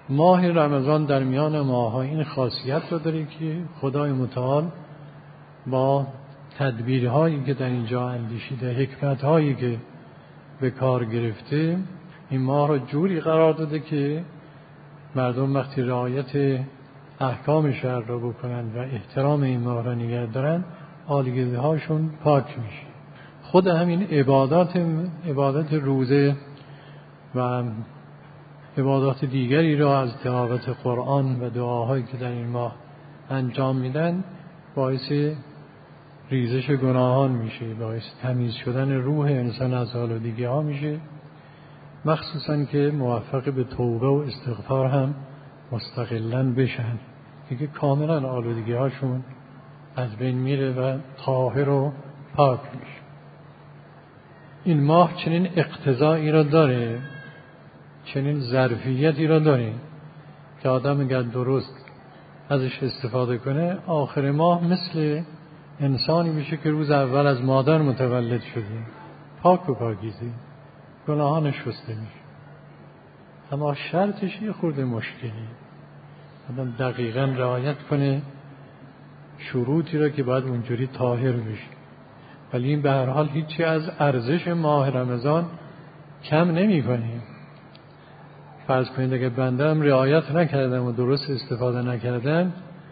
ماه رمضان در میان ماه‌ها این خاصیت رو داره که خدای متعال با تدبیرهایی که در اینجا اندیشیده، حکمت‌هایی که به کار گرفته، این ماه رو جوری قرار داده که مردم وقتی رعایت احکام شرع رو بکنن و احترام این ماه رو نگه دارن، آلودگی‌هاشون پاک میشه. خود همین عبادات روزه و عبادات دیگری را از تلاوت قرآن و دعاهایی که در این ماه انجام میدن باعث ریزش گناهان میشه، باعث تمیز شدن روح انسان از آلودگی ها میشه، مخصوصا که موفق به توبه و استغفار هم مستقلاً بشن، دیگه کاملا آلودگی هاشون از بین میره و طاهر و پاک میشه. این ماه چنین اقتضایی را داره، چنین ظرفیتی را داره که آدم اگر درست ازش استفاده کنه، آخر ماه مثل انسانی میشه که روز اول از مادر متولد شده، پاک و پاکیزه، گناهانش شسته میشه. اما شرطش یه خورده مشکلی، آدم دقیقاً رعایت کنه شروطی را که باید اونجوری طاهر بشه. ولی این به هر حال هیچی از ارزش ماه رمضان کم نمی کنه. فرض کنید اگه بنده هم رعایت نکردم و درست استفاده نکردم،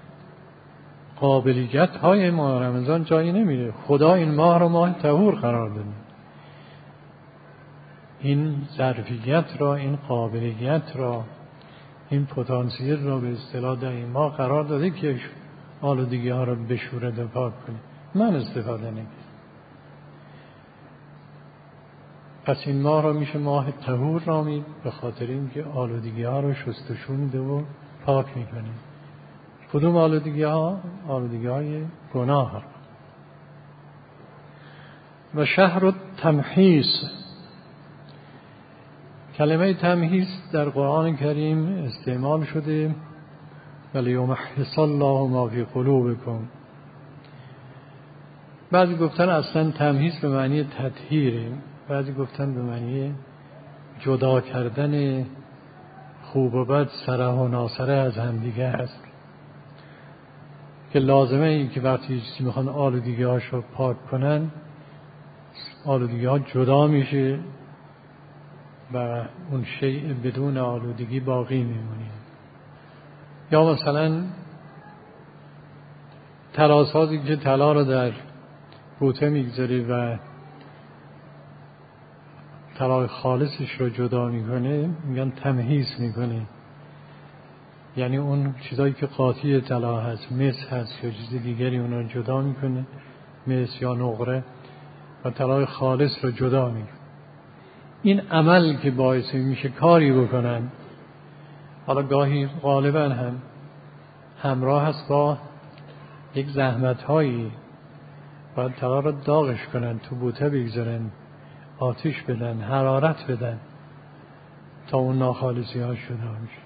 قابلیت های ماه رمضان جایی نمیره. خدا این ماه رو ماه طهور قرار داده، این ظرفیت را، این قابلیت را، این پتانسیل را به اصطلاح در این ماه قرار داده که آلودگی ها را بشورد و پاک کنه. من استفاده نکردم. پس این ماه را میشه ماه طهور نامید، به خاطر اینکه آلودگی ها را شستشو میده و پاک میکنه. کدوم آلودگی ها؟ آلودگی های گناه ها. و شهر التمحیص، کلمه تمحیص در قرآن کریم استعمال شده، ولیمحص الله ما فی قلوبکم. بعضی گفتن اصلا تمحیص به معنی تطهیره، بعضی گفتن به معنی جدا کردن خوب و بد، سره و ناسره از همدیگه هست، که لازمه این که وقتی چیزی میخوان آلودگی هاشو پاک کنن، آلودگی ها جدا میشه و اون شیء بدون آلودگی باقی میمونه. یا مثلا طلاسازی که طلا رو در بوته میگذاره و طلای خالصش رو جدا میکنه، میگن تمحیص میکنه. یعنی اون چیزایی که قاطی طلا هست، مس هست یا چیز دیگری، اون رو جدا میکنه، مس یا نقره، و طلای خالص رو جدا میکنه. این عمل که باعث میشه کاری بکنن، حالا گاهی غالبا هم همراه هست با یک زحمت هایی، باید طلا رو داغش کنن، تو بوته بگذارن، آتش بدن، حرارت بدن تا اون ناخالصی ها شده میشه.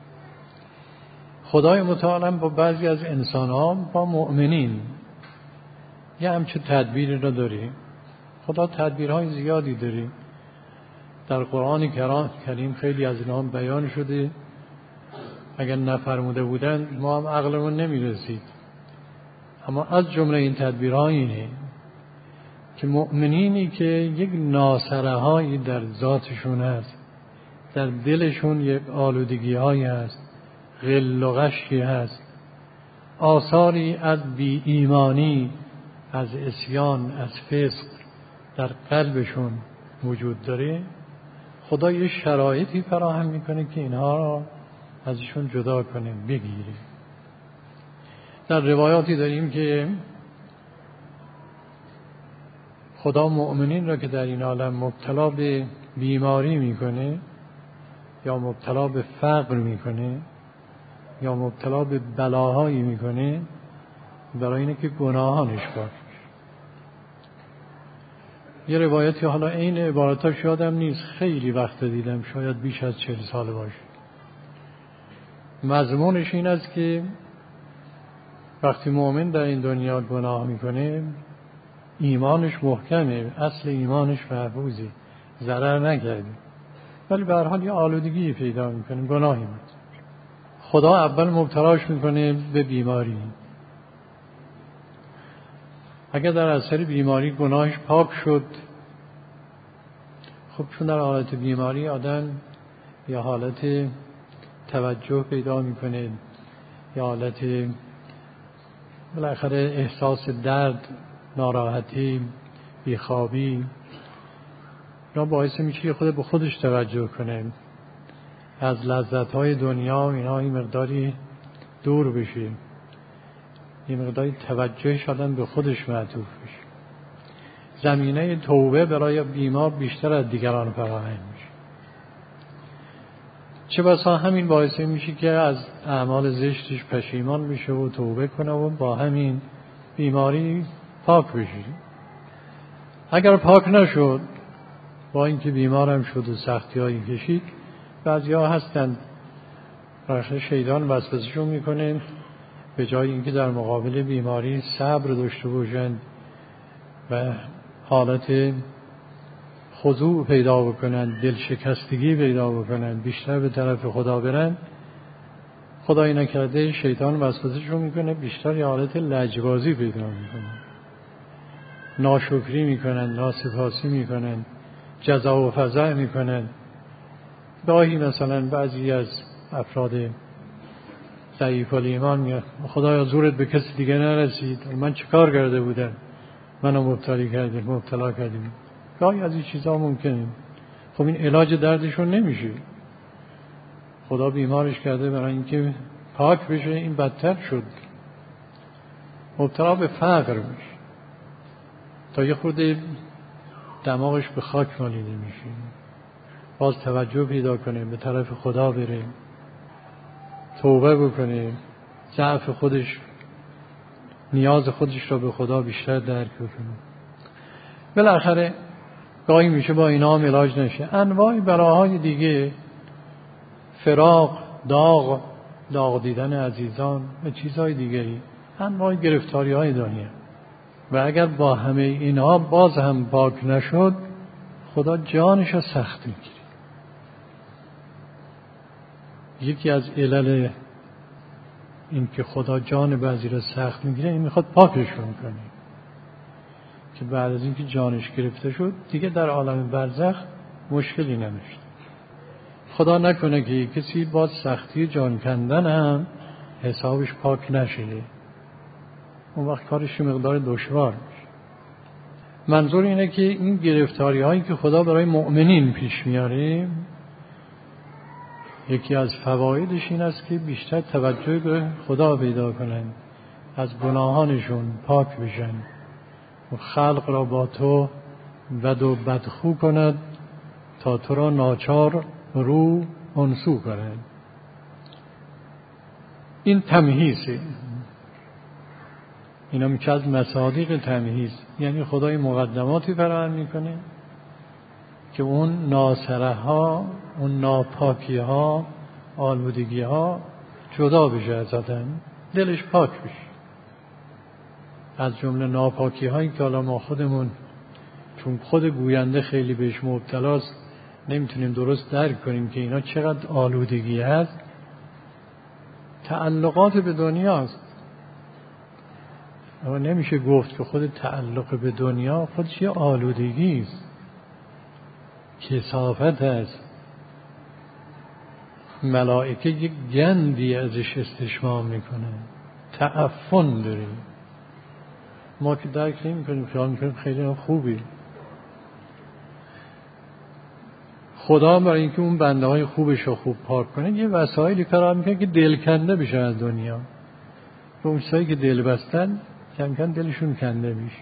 خدای متعال با بعضی از انسان ها، با مؤمنین، یه همچه تدبیری را داره. خدا تدبیرهای زیادی داره، در قرآن کریم خیلی از اینها بیان شده. اگر نفرموده بودن ما هم عقلمون نمیرسید. اما از جمله این تدبیرها اینه که مؤمنینی که یک ناسره هایی در ذاتشون هست، در دلشون یک آلودگی هایی هست، غل و غشی هست، آثاری از بی ایمانی، از عصیان، از فسق در قلبشون وجود داره، خدا یه شرایطی فراهم میکنه که اینها را ازشون جدا کنه، بگیره. در روایاتی داریم که خدا مؤمنین را که در این عالم مبتلا به بیماری میکنه، یا مبتلا به فقر میکنه، یا مبتلا به بلاهایی میکنه، برای اینه که گناهانش پاک. یه روایتی، حالا این عبارتاش یادم نیست، خیلی وقت دیدم، شاید بیش از 40 سال باشه، مضمونش این است که وقتی مؤمن در این دنیا گناه میکنه، ایمانش محکمه، اصل ایمانش محفوظه، ضرر نکرده، ولی به هر حال یه آلودگی پیدا میکنه، گناهی میکنه. خدا اول مبتلاش میکنه به بیماری. اگر در اثر بیماری گناهش پاک شد، خب چون در حالت بیماری آدم یا حالت توجه پیدا میکنه یا حالت بالاخره احساس درد، ناراحتی، بیخوابی، اینا باعث میشه که خود به خودش توجه کنه، از لذت‌های دنیا اینا این مقداری دور بشه، این مقداری توجهش آدم به خودش معطوف بشه. زمینه توبه برای بیمار بیشتر از دیگران فراهم میشه. چه بسا همین باعث میشه که از اعمال زشتش پشیمان بشه و توبه کنه و با همین بیماری پاک بشه. اگر پاک نشد، با اینکه بیمارم شد و سختی‌هایی کشید، بعضی‌ها هستند رخش شیطان وسوسه‌شون میکنه به جای اینکه در مقابل بیماری صبر داشته باشند و حالت خضوع پیدا بکنن، دل شکستگی پیدا بکنن، بیشتر به طرف خدا برن، خدای نکرده شیطان وسوسه‌شون میکنه بیشتر یه حالت لجبازی پیدا میکنه، ناشکری میکنن، ناسپاسی میکنن، جزع و فضع میکنن. گاهی مثلا بعضی از افراد ضعیف الایمان میگن خدایا زورت به کسی دیگه نرسید، من چه کار کرده بودم منو مبتلا کردیم. گاهی از این چیزها ممکنه. خب این علاج دردشون نمیشه. خدا بیمارش کرده برای اینکه پاک بشه، این بدتر شد، مبتلا به فقر میشه تا یه خورده دماغش به خاک مالیده میشه، باز توجه پیدا کنه، به طرف خدا بره، توبه بکنه، ضعف خودش، نیاز خودش را به خدا بیشتر درک بکنه. بالاخره گاهی میشه با اینا هم علاج نشه، انواع بلاهای دیگه، فراق، داغ دیدن عزیزان و چیزهای دیگری، انواع گرفتاری های دنیا. و اگر با همه اینها باز هم پاک نشد، خدا جانش رو سخت میگیره. یکی از علل این که خدا جان بعضی رو سخت میگیره این میخواد پاکشون کنه که بعد از اینکه جانش گرفته شد دیگه در عالم برزخ مشکلی نمیشه. خدا نکنه که کسی با سختی جان کندن هم حسابش پاک نشه، اون وقت کارش مقدار دشوار میشه. منظور اینه که این گرفتاری هایی که خدا برای مؤمنین پیش میاره، یکی از فوایدش این است که بیشتر توجه به خدا پیدا کنن، از گناهانشون پاک بشن و خلق را با تو بد و بدخو کند تا تو را ناچار رو انسو کند. این تمهیزه، اینا میشه از مصادیق تمهیز، یعنی خدای مقدماتی فراهم میکنه که اون ناسره ها، اون ناپاکی ها، آلودگی ها جدا بشه از آدم، دلش پاک بشه. از جمله ناپاکی هایی که حالا ما خودمون چون خود گوینده خیلی بهش مبتلاست نمیتونیم درست درک کنیم که اینا چقدر آلودگی هست، تعلقات به دنیاست. اما نمیشه گفت که خود تعلق به دنیا خودش یه آلودگی است، کثافت است. ملائکه یک گندی ازش استشمام میکنه، تعفن داره. ما که درک نمی کنیم، خیال میکنیم خیلی خوبی. خدا برای اینکه اون بنده های خوبش رو خوب پاک کنه یه وسایلی فراهم میکنه که دل کنده بشه از دنیا. و اون چیزایی که دل بستن کم کم دلشون کنده میشه.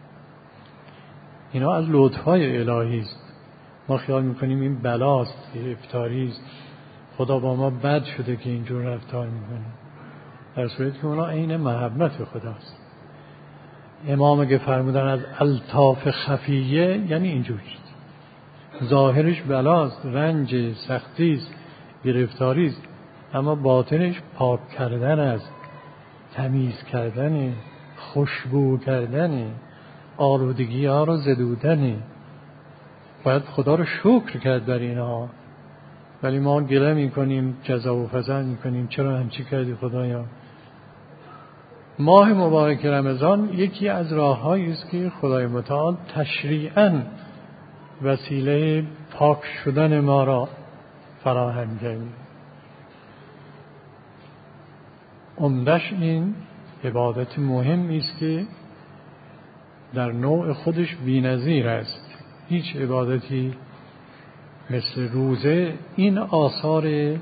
اینا از لطفای الهی است. ما خیال میکنیم این بلاست، افطاری است، خدا با ما بد شده که اینجور رفتار میکنه، در صورتی که اونا عین محبت خداست. امام اگه فرمودن از الطاف خفیه یعنی اینجور است، ظاهرش بلاست، رنج، سختی است، گرفتاری است، اما باطنش پاک کردن است، تمیز کردن، خوشبو کردن، آلودگی ها رو زدودن. باید خدا رو شکر کرد بر اینها. ولی ما گله میکنیم، جزا و فضل میکنیم چرا همچی کردی خدایا. ماه مبارک رمضان یکی از راه‌هایی است که خدای متعال تشریعاً وسیله پاک شدن ما را فراهم کرده. عمدش این عبادت مهمی است که در نوع خودش بی‌نظیر است. هیچ عبادتی مثل روزه این آثار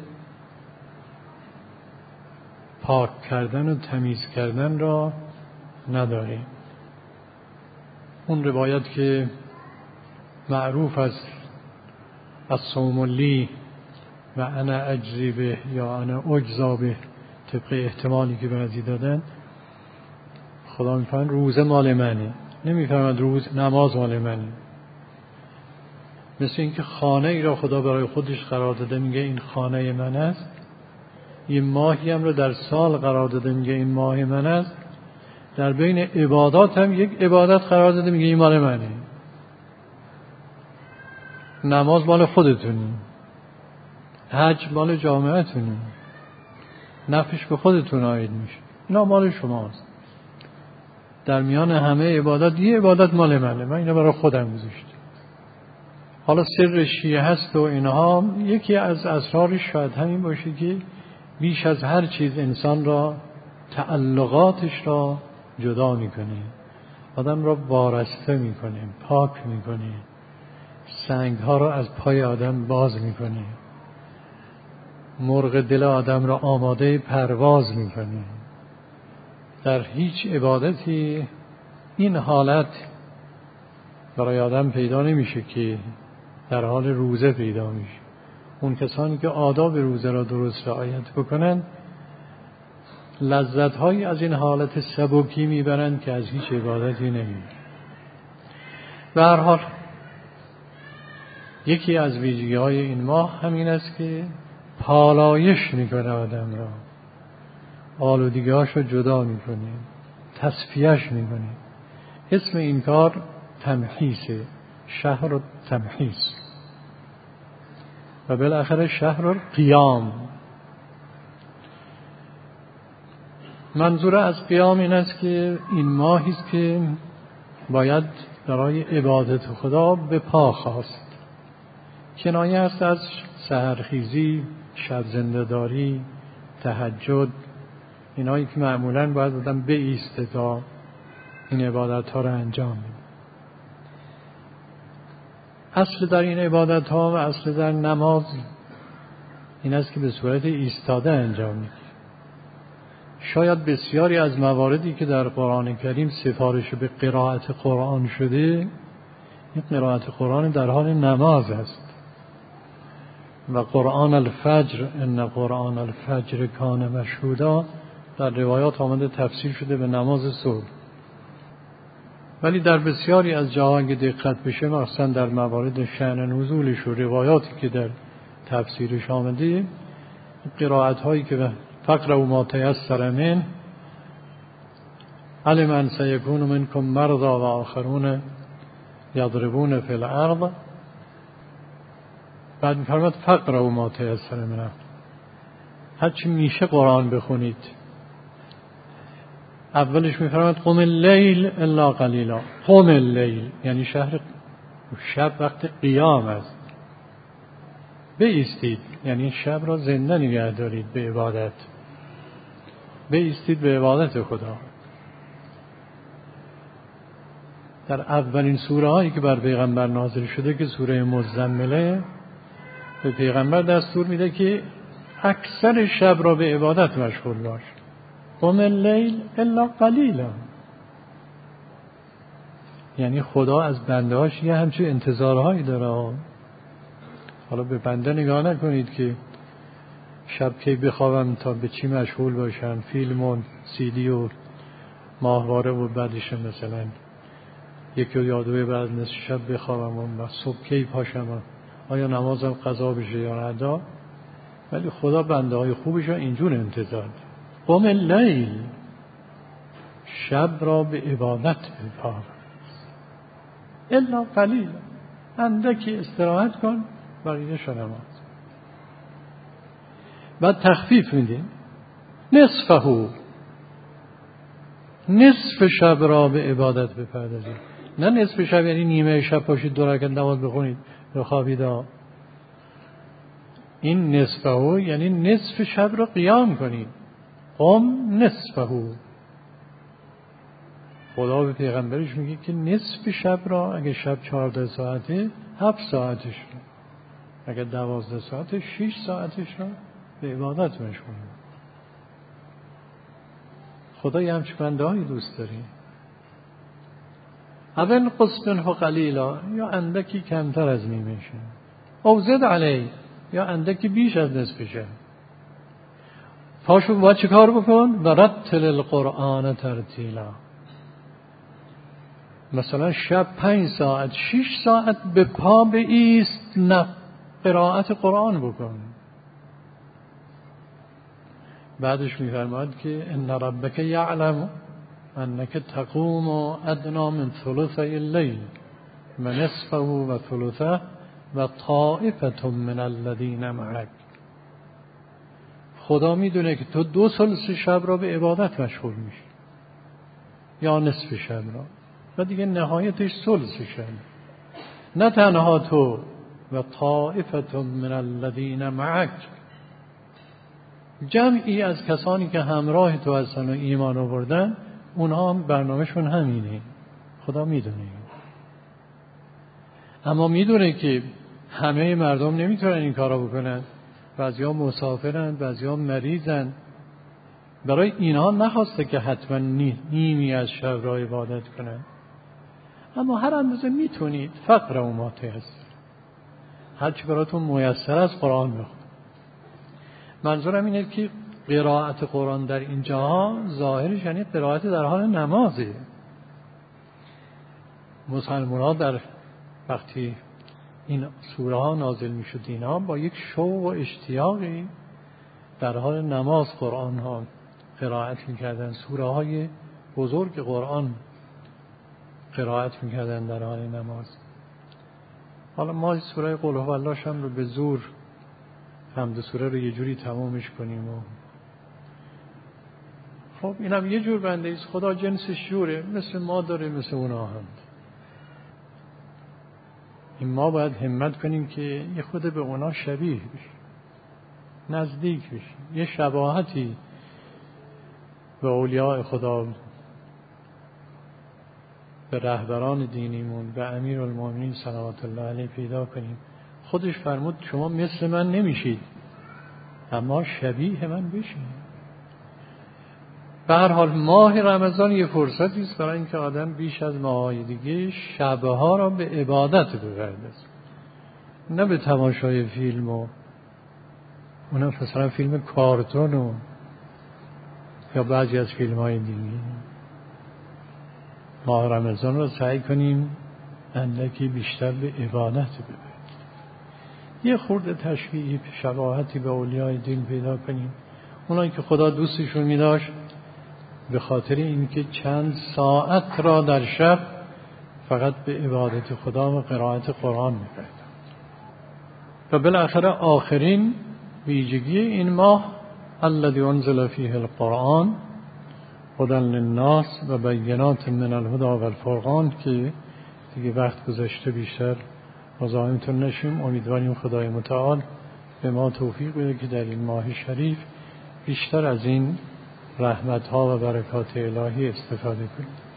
پاک کردن و تمیز کردن را نداره. اون روایت که معروف است الصوم لی و انا اجزی به یا انا اجزا به، طبق احتمالی که بعضی دادن، خدا میفرماید روزه مال منه، نمیفرماید روز نماز مال منه. مثل اینکه خانه ای را خدا برای خودش قرار داده، میگه این خانه من است. یه ماهی هم رو در سال قرار داده، میگه این ماه من است. در بین عبادات هم یک عبادت قرار داده، میگه این مال منه. نماز مال خودتونه، حج مال جامعتونه، نفعش به خودتون عاید میشه، اینا مال شماست. در میان همه عبادات یه عبادت مال منه، من اینو برای خودم گذاشتم. حالا سر شیعه هست و اینها، یکی از اسرارش شاید همین باشه که بیش از هر چیز انسان را، تعلقاتش را جدا میکنه، آدم را وارسته میکنه، پاک میکنه، سنگ ها را از پای آدم باز میکنه، مرغ دل آدم را آماده پرواز میکنه. در هیچ عبادتی این حالت برای آدم پیدا نمیشه که در حال روزه پیدا میشه. اون کسانی که آداب روزه را درست رعایت بکنن لذت‌هایی از این حالت سبکی میبرند که از هیچ عبادتی نمیبرند. به هر حال یکی از ویژگی‌های این ماه همین است که پالایش میکنه آدم را، آلودگی‌هاش رو جدا میکنه، تصفیهش میکنه. اسم این کار تمحیصه، شهر تمحیص، و بالاخره شهر قیام. منظور از قیام این است که این ماهی است که باید برای عبادت خدا به پا خاست. کنایه است از سحرخیزی، شب زنده‌داری، تهجد، اینایی که معمولاً باید آدم بایسته تا این عبادت‌ها را انجام بده. اصل در این عبادت‌ها و اصل در نماز این است که به صورت ایستاده انجام میشه. شاید بسیاری از مواردی که در قرآن کریم سفارش به قرائت قرآن شده، این قرائت قرآن در حال نماز است. و قرآن الفجر ان قرآن الفجر کان مشهودا در روایات آمده تفسیر شده به نماز صبح. ولی در بسیاری از جاها اگه دقت بشه، مثلا در موارد شأن نزولش و روایاتی که در تفسیرش آمده، قرائت هایی که فقرأوا ما تیسر منه، علم ان سیکون منکم مرضی و آخرون یضربون فی الارض، بعد می‌فرماد فقرأوا ما تیسر منه، هرچی میشه قرآن بخونید. اولش می‌فرماد قم اللیل الا قلیلا، قم اللیل یعنی شب وقت قیام است، بایستید یعنی شب را زنده نگه دارید به عبادت، بایستید به عبادت خدا. در اولین سوره هایی که بر پیغمبر نازل شده که سوره مزمله، به پیغمبر دستور میده که اکثر شب را به عبادت مشغول باش. قم اللیل الا قلیلا، یعنی خدا از بنده هاش یه همچین انتظارهایی داره. حالا به بنده نگاه نکنید که شب کی بخوابم تا به چی مشغول باشم، فیلم و CD و ماهواره و بعدش مثلا یکی یا دوی بعد نصف شب بخوابم و صبح کی پاشم، آیا نمازم قضا بشه یا ادا. ولی خدا بنده های خوبش را اینجور انتظار داره. قم اللیل، شب را به عبادت بپار، الا قلیل، اندکی استراحت کن، بقیه نماز. بعد تخفیف میدیم نصفه، نصف شب را به عبادت بپردازید. نه نصف شب یعنی نیمه شب پاشید 2 رکعت نماز بخونید یا خوابید. این نصفه یعنی نصف شب را قیام کنید. قم نصفه. خدا به پیغمبرش میگه که نصف شب را، اگه شب 14 ساعته 7 ساعتش را، اگه 12 ساعته 6 ساعتش را به عبادت مشغول. خدا یه همچه بنده هایی دوست داره. اول قسمه قلیلا، یا اندکی کمتر از نیمه شب، او زد علی، یا اندکی بیش از نصف شب. پاشو باید چه کار بکن؟ و رتل القرآن ترتیلا. مثلا شب 5 ساعت 6 ساعت به پا بایست، نه قرائت قرآن بکن. بعدش میفرماد که ان ربک یعلم انک تقوم ادنا من ثلثی اللیل و نصفه و ثلثه و طائفه من الذین معک. خدا میدونه که تو 2/3 شب را به عبادت مشغول میشی یا نصف شب را، و دیگه نهایتش ثلث شب. نه تنها تو، و طائفه من الذین معک، جمعی از کسانی که همراه تو هستن و ایمان آوردن، اونها هم برنامهشون همینه. خدا میدونه. اما میدونه که همه مردم نمیتونن این کارا بکنن. بعضیا مسافرن، بعضیا مریضن. برای اینها نخواسته که حتما نیمی از شب را عبادت کنن. اما هر اندازه میتونید، فقر و ما تیسر، هرچی براتون میسر از قرآن بخون. منظورم اینه که قرائت قرآن در اینجا ظاهرش یعنی قرائت در حال نمازه. مسلمان ها در وقتی این سوره ها نازل می شد، اینا با یک شوق و اشتیاقی در حال نماز قرآن ها قرائت می کردن. سوره های بزرگ قرآن قرائت می کردن در حال نماز. حالا ما سوره قل هو الله هم رو به زور حمد سوره رو یه جوری تمامش کنیم و خب اینم یه جور بنده ایست. خدا جنسش جوره، مثل ما داره، مثل اونا هم. این ما باید همت کنیم که یه خود به اونا شبیه بشیم، نزدیک بشیم، یه شباهتی به اولیاء خدا، به رهبران دینیمون، به امیرالمومنین صلوات الله علیه پیدا کنیم. خودش فرمود شما مثل من نمیشید، اما شبیه من بشید. به هر حال ماه رمضان یه فرصتی است برای اینکه آدم بیش از ماهای دیگه شبها را به عبادت بپردازه، نه به تماشای فیلم و اونم مثلا فیلم کارتون و یا بعضی از فیلم های دیگه. ماه رمضان را سعی کنیم اندکی بیشتر به عبادت بپردازیم، یه خورده تشبیه شباهتی به اولیای دین پیدا کنیم، اونایی که خدا دوستشون می داشت، به خاطر اینکه چند ساعت را در شب فقط به عبادت خدا و قرائت قرآن می‌پردازند. و بالاخره آخرین ویژگی این ماه الذی انزل فیه القرآن هدی للناس و بینات من الهدی و الفرقان، که دیگه وقت گذشته بیشتر مزاحمتون نشیم. امیدواریم خدای متعال به ما توفیق بده که در این ماه شریف بیشتر از این رحمت ها و برکات الهی استفاده کنیم.